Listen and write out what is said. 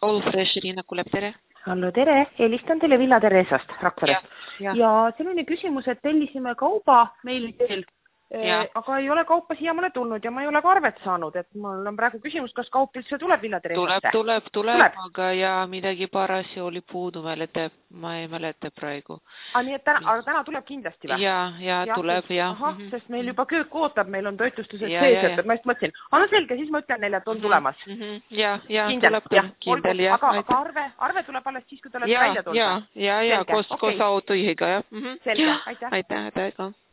All Fresh Riina kuuleb, tere. Hallo, tere. Helistan teile Villa Teresast, Rakverest. Ja selline küsimus, et tellisime kauba meili teel, aga ei ole kaupa siia mulle tulnud ja ma ei ole ka arvet saanud, et mul on praegu küsimus, kas kaup üldse tuleb Villa Teresasse? Tuleb, aga ja midagi parasi oli puudu, ma ei mäleta praegu. Nii et täna tuleb kindlasti või? Ja tuleb, ja. Ahah, sest meil juba köök ootab, meil on toitlustused sees, et ma just mõtlesin. No selge, siis ma ütlen neile, et on tulemas. Ja, tuleb kindel, ja. Aga arve tuleb alles siis, kui te olete välja tulnud? Ja, koos autojuhiga, jah. Selge, aitäh. Aitäh ka.